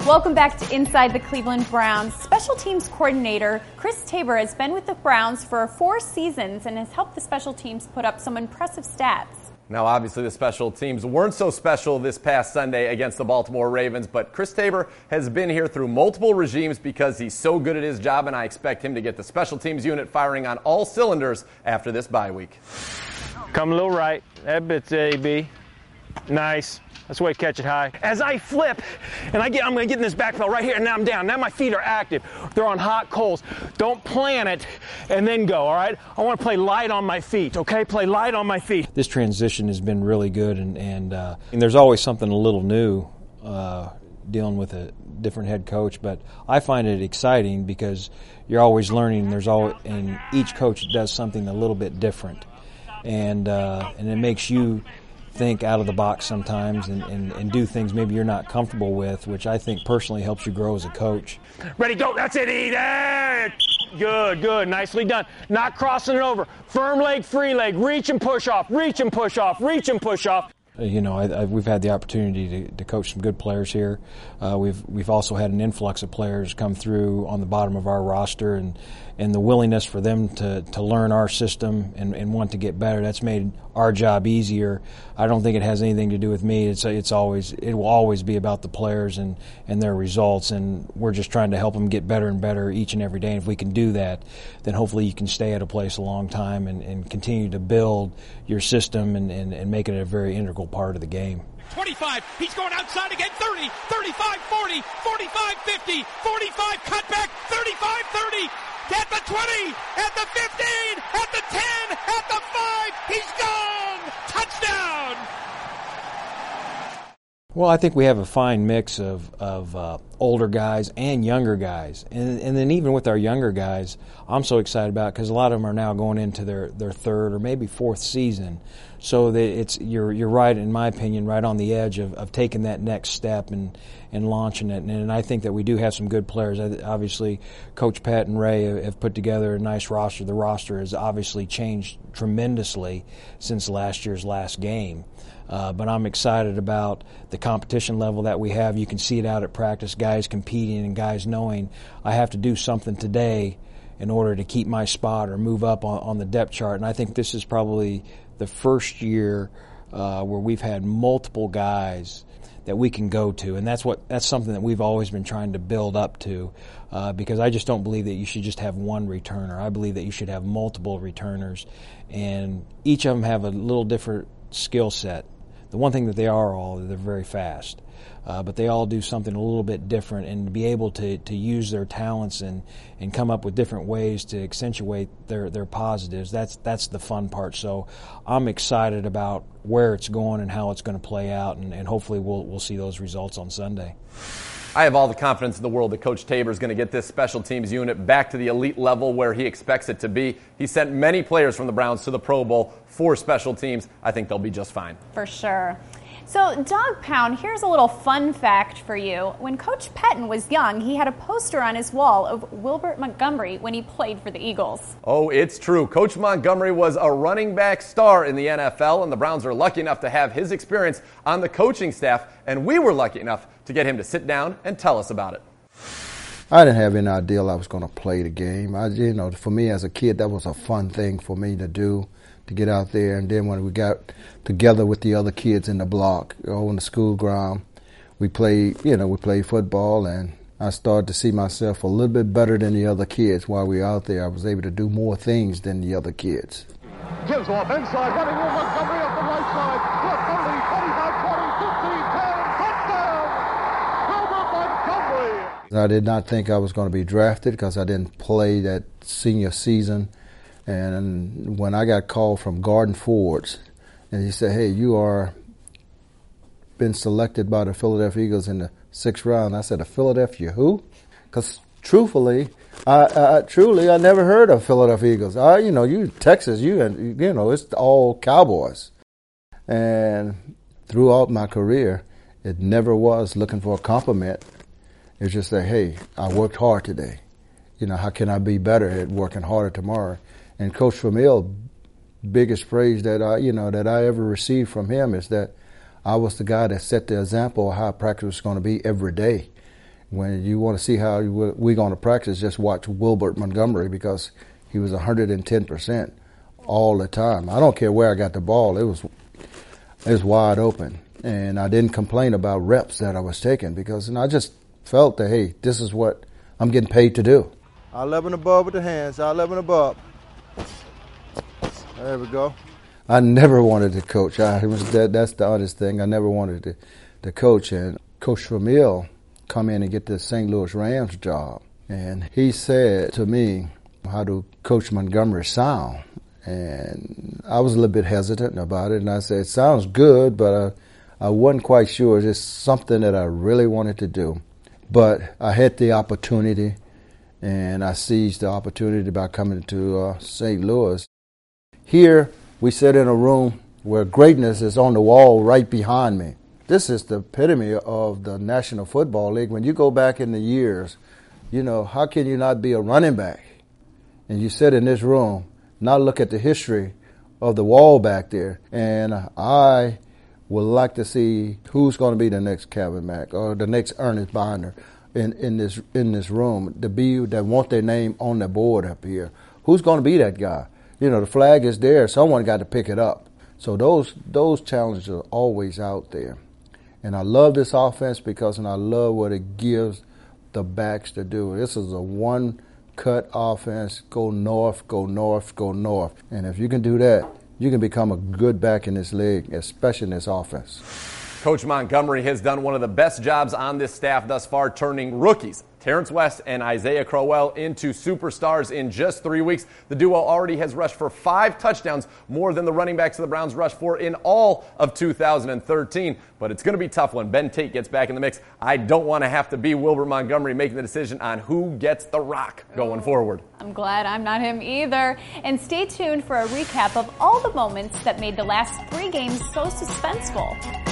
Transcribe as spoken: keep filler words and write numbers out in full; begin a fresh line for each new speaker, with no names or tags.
Welcome back to Inside the Cleveland Browns. Special teams coordinator Chris Tabor has been with the Browns for four seasons and has helped the special teams put up some impressive stats.
Now, obviously, the special teams weren't so special this past Sunday against the Baltimore Ravens, but Chris Tabor has been here through multiple regimes because he's so good at his job, and I expect him to get the special teams unit firing on all cylinders after this bye week.
Come a little right. That bit's A, B. Nice. That's the way to catch it high. As I flip, and I get, I'm going to get in this back pedal right here, and now I'm down. Now my feet are active. They're on hot coals. Don't plan it and then go, all right? I want to play light on my feet, okay? Play light on my feet.
This transition has been really good, and, and, uh, and there's always something a little new uh, dealing with a different head coach, but I find it exciting because you're always learning. There's always, and each coach does something a little bit different, and, uh, and it makes you think out of the box sometimes and, and, and do things maybe you're not comfortable with, which I think personally helps you grow as a coach.
Ready, go. That's it. Eat it. Good, good. Nicely done. Not crossing it over. Firm leg, free leg. Reach and push off. Reach and push off. Reach and push off.
You know, I, I, we've had the opportunity to, to coach some good players here. Uh, we've we've also had an influx of players come through on the bottom of our roster, and, and the willingness for them to, to learn our system and, and want to get better. That's made our job easier. I don't think it has anything to do with me. It's it's always it will always be about the players and, and their results, and we're just trying to help them get better and better each and every day. And if we can do that, then hopefully you can stay at a place a long time and, and continue to build your system and, and, and make it a very integral part of the game.
twenty-five, he's going outside again, thirty, thirty-five, forty, forty-five, fifty, forty-five, cut back, thirty-five, thirty, at the twenty, at the fifteen, at the ten, at the five, he's gone! Touchdown!
Well, I think we have a fine mix of, of uh, older guys and younger guys. And, and then even with our younger guys, I'm so excited about it because a lot of them are now going into their, their third or maybe fourth season. So that it's you're you're right, in my opinion, right on the edge of, of taking that next step and, and launching it. And, and I think that we do have some good players. Obviously, Coach Pat and Ray have put together a nice roster. The roster has obviously changed tremendously since last year's last game. Uh, but I'm excited about the competition level that we have. You can see it out at practice, guys competing and guys knowing I have to do something today in order to keep my spot or move up on, on the depth chart. And I think this is probably the first year uh, where we've had multiple guys that we can go to, and that's what that's something that we've always been trying to build up to, uh, because I just don't believe that you should just have one returner. I believe that you should have multiple returners, and each of them have a little different skill set. The one thing that they are all, they're very fast. Uh, but they all do something a little bit different, and to be able to, to use their talents and, and come up with different ways to accentuate their, their positives, that's that's the fun part. So I'm excited about where it's going and how it's going to play out, and, and hopefully we'll we'll see those results on Sunday.
I have all the confidence in the world that Coach Tabor is going to get this special teams unit back to the elite level where he expects it to be. He sent many players from the Browns to the Pro Bowl for special teams. I think they'll be just fine.
For sure. So, Dog Pound, here's a little fun fact for you. When Coach Pettine was young, he had a poster on his wall of Wilbert Montgomery when he played for the Eagles.
Oh, it's true. Coach Montgomery was a running back star in the N F L, and the Browns are lucky enough to have his experience on the coaching staff, and we were lucky enough to get him to sit down and tell us about it.
I didn't have any idea I was going to play the game. I, you know, for me as a kid, that was a fun thing for me to do, to get out there. And then when we got together with the other kids in the block, on the school ground, we played, you know, we played football, and I started to see myself a little bit better than the other kids. While we were out there, I was able to do more things than the other kids.
Gives off inside, running with Montgomery up the right side. Left thirty, twenty-five, twenty, fifteen, ten, touchdown! Wilbert Montgomery!
I did not think I was going to be drafted because I didn't play that senior season. And when I got called from Garden Fords, and he said, hey, you are been selected by the Philadelphia Eagles in the sixth round. I said, the Philadelphia who? Because truthfully, I, I truly, I never heard of Philadelphia Eagles. I, you know, you Texas, you you know, it's all Cowboys. And throughout my career, it never was looking for a compliment. It's just that, hey, I worked hard today. You know, how can I be better at working harder tomorrow? And Coach Vermeil, biggest praise that I, you know, that I ever received from him is that I was the guy that set the example of how practice was going to be every day. When you want to see how we're going to practice, just watch Wilbert Montgomery, because he was one hundred ten percent all the time. I don't care where I got the ball. It was, it was wide open. And I didn't complain about reps that I was taking, because and I just felt that, hey, this is what I'm getting paid to do. I eleven above with the hands. I eleven above. There we go. I never wanted to coach. I, it was that, that's the honest thing. I never wanted to, to coach. And Coach Vermeil come in and get the Saint Louis Rams job. And he said to me, how do Coach Montgomery sound? And I was a little bit hesitant about it. And I said, it sounds good, but I, I wasn't quite sure. It's something that I really wanted to do. But I had the opportunity, and I seized the opportunity by coming to uh, Saint Louis. Here, we sit in a room where greatness is on the wall right behind me. This is the epitome of the National Football League. When you go back in the years, you know, how can you not be a running back? And you sit in this room, not look at the history of the wall back there. And I would like to see who's going to be the next Kevin Mack or the next Ernest Binder in, in this in this room, to be that want their name on the board up here. Who's going to be that guy? You know, the flag is there. Someone got to pick it up. So those those challenges are always out there. And I love this offense because and I love what it gives the backs to do. This is a one-cut offense. Go north, go north, go north. And if you can do that, you can become a good back in this league, especially in this offense.
Coach Montgomery has done one of the best jobs on this staff thus far, turning rookies Terrence West and Isaiah Crowell into superstars in just three weeks. The duo already has rushed for five touchdowns, more than the running backs of the Browns rushed for in all of two thousand thirteen. But it's going to be tough when Ben Tate gets back in the mix. I don't want to have to be Wilbert Montgomery making the decision on who gets the rock going forward.
I'm glad I'm not him either. And stay tuned for a recap of all the moments that made the last three games so suspenseful.